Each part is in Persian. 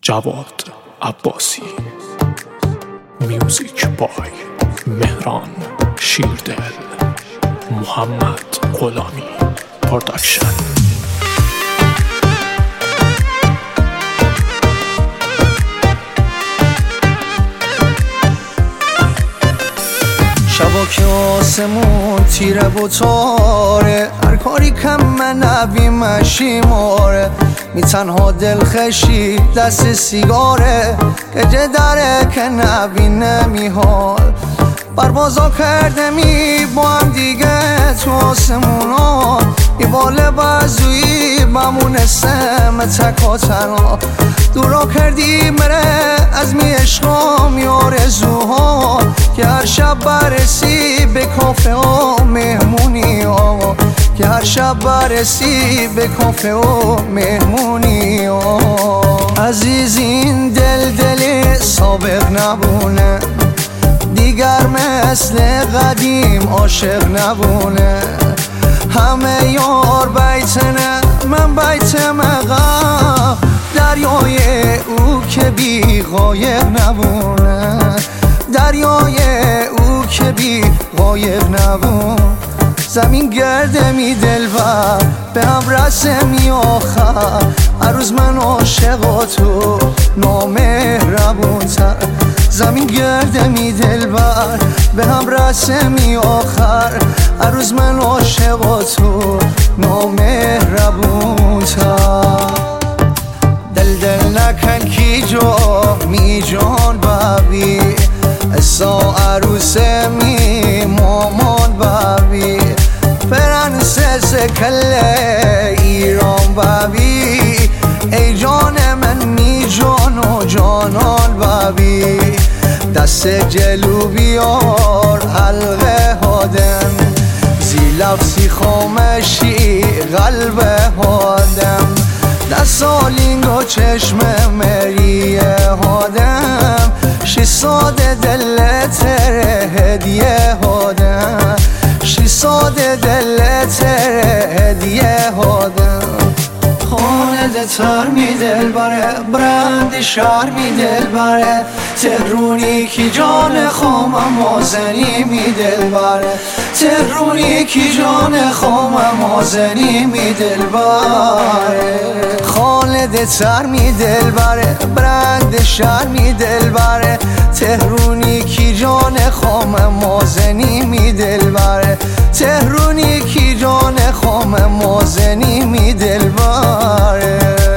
جواد عباسی. میوزیک بای مهران شیردل. محمد غلامی پروداکشن. شبا که آسمون تیره و تاره، هر کاری کم من نبی مشیماره، می تنها دلخشی دست سیگاره، گجه داره که نبی نمیحال. پروازا کرده می با هم دیگه تو آسمونا، ای بال بازویی بمونستم تکا تنها. دورا کردی مره از می عشقام آرزوها، که هر شب برسی به کافه و مهمونی ها، که هر شب برسی به کافه و مهمونی ها. عزیز این دل سابق نبونه، دیگر مثل قدیم عاشق نبونه. همه یار بیتنه من بیت مقام، دریای او که بی غایب نبونه، دریای او که بی غایب نبون. زمین گرده می دلبر به هم رسمی آخر، هر روز من عاشق و تو نامهربون تر. زمین گرده می دلبر به هم رسمی آخر، هر روز من عاشق و تو نامهربون تر. دل نکن کی جا می جان بابی، اسا عروس می مامان بابی، پرنسس کل ایران بابی، ای جان من می جان و جانان بابی. دست جلو بیار حلقه هادم، زی لفظی خامشی قلب هادم. دست آلینگ و چشم مریه هادم، شی ساده دل تره هدیه هادم، شی ساده دل تره هدیه هادم. خانه تر می دل بره، برند شهر می دل بره، تهرونی کی جان خامم مازنی می دل بره، تهرونی کی جان خامم مازنی می دل بره. خالد تر می دل بره، برند شهر می دل بره، تهرونی کی جان خامم مازنی می دل بره، تهرونی کی جان خامم مازنی می دل بره.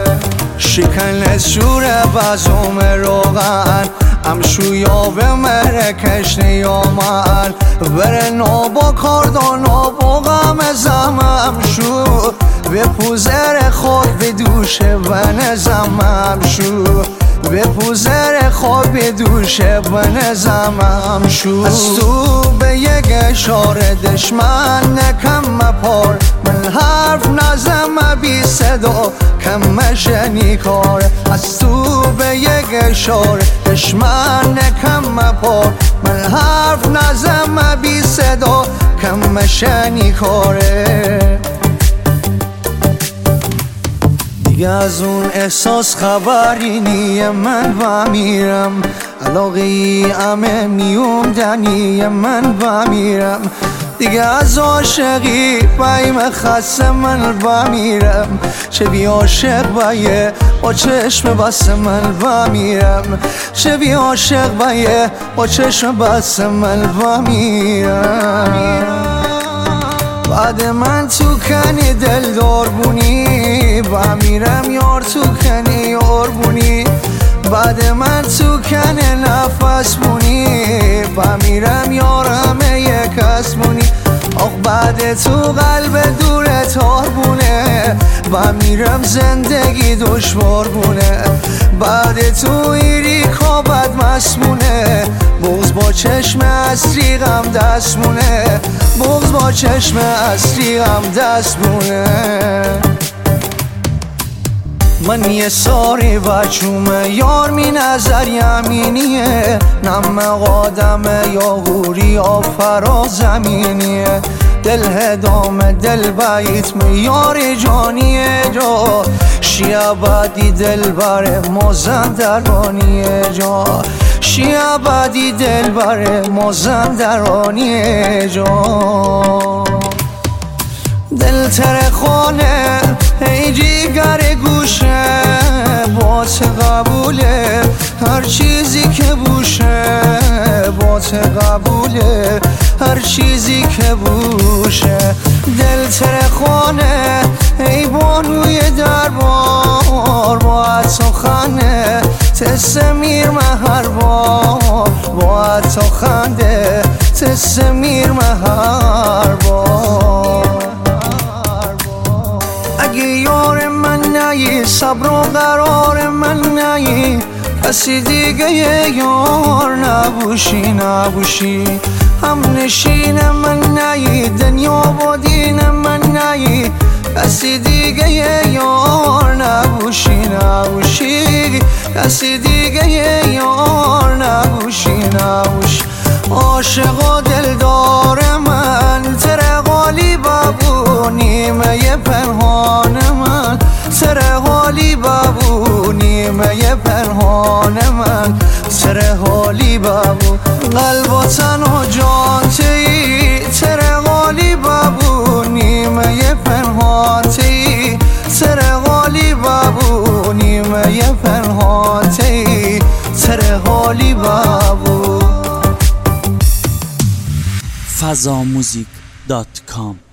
شکن از شور بازوم روغن، امشویا به مرکش نیامن، بره نابا کاردان نابا غم زمم شو، به پوزر خود به دوش بنزمم شو، به پوزر خود به دوش بنزمم شو. از تو به یک اشاره دشمن نکم مپار، من حرف نزم بی صدا کم شنی کار. از تو به یک اشاره دشمن نکم مپار، من حرف نزم بی صدا کم شنی کاره. دیگه از اون احساس خبری نیه، من بمیرم علاقی همه میومدنی، من بمیرم دیگه از عاشقی بایم خسته، من بمیرم چه بی عاشق بایه با چشم بسته، من بمیرم چه بی عاشق بایه با چشم بسته، من بمیرم. بعد من تو کنی دل دار بونی، بمیرم یار تو کنی یار بونی. بعد من تو کنی نفس بونی، بمیرم یار همه یک کس بونی. آخ بعد تو قلب دور تار بونه، بمیرم زندگی دشوار بونه. بعد تو ایری کابد مسمونه، بغض با چشم اصلی غم دست مونه، بغض با چشم اصلی غم دست مونه. من یه ساری بچومه یار می نظر یمینیه، نم قادمه یا غوری یا فرا زمینیه. دل هدام دل بیت می یار جانیه جا، شیابادی دل بر مازندرانی جان شیابادی دل بر مازندرانی جان دل تر خانه ای جیگر گوشه بات قبوله هر چیزی که بوشه بات قبوله هر چیزی که بوشه دل تر خانه ای بانوی دربار با سخنه تسمیر مهر بار با تو خنده تسمیر مهر بار اگه یار من نی صبر و قرار من نی کسی دیگه یار نبوشی نبوشی هم نشین من نی دنیا و دین من نی کسی دیگه یار نبوشی نبوشی کسی دیگه یار نبوشی نبوشی عاشق و دلدار من تره غالی بابو نیمه پنهان من تره غالی بابو نیمه پنهان من تره غالی بابو قلب و تن و جان تی تره غالی بابو نیمه پنهان تی تره غالی بابو نیمه پنهان تی تره غالی بابو fazamuzik.com